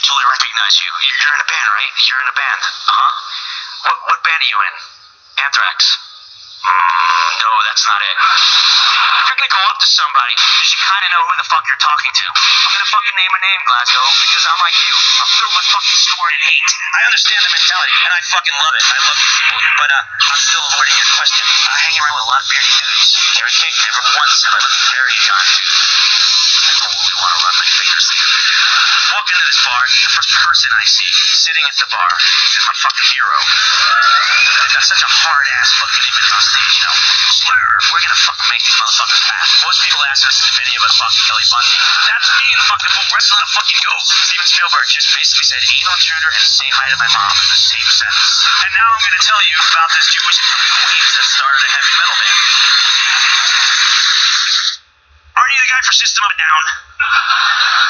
fully recognize you. You're in a band, right? You're in a band. Uh-huh. What band are you in? Anthrax. No, that's not it. If you're gonna go up to somebody, you should kind of know who the fuck you're talking to. I'm gonna fucking name a name, Glasgow, because I'm like you. I'm filled with fucking scorn and hate. I understand the mentality, and I fucking love it. I love you people, but I'm still avoiding your question. I hang around with a lot of bearded dudes. Carrot cake, never once have I looked very John Tooth. I totally want to run my fingers. Walk into this bar, the first person I see sitting at the bar is my fucking hero. They've got such a hard-ass fucking image on stage, you know. Slur, we're gonna fucking make these motherfuckers laugh. Most people ask us if any of us fucking Kelly Bundy. That's me in the fucking pool wrestling a fucking goat. Steven Spielberg just basically said anal intruder and say hi to my mom in the same sentence. And now I'm gonna tell you about this Jewish from Queens that started a heavy metal band. Aren't you the guy for System of a Down?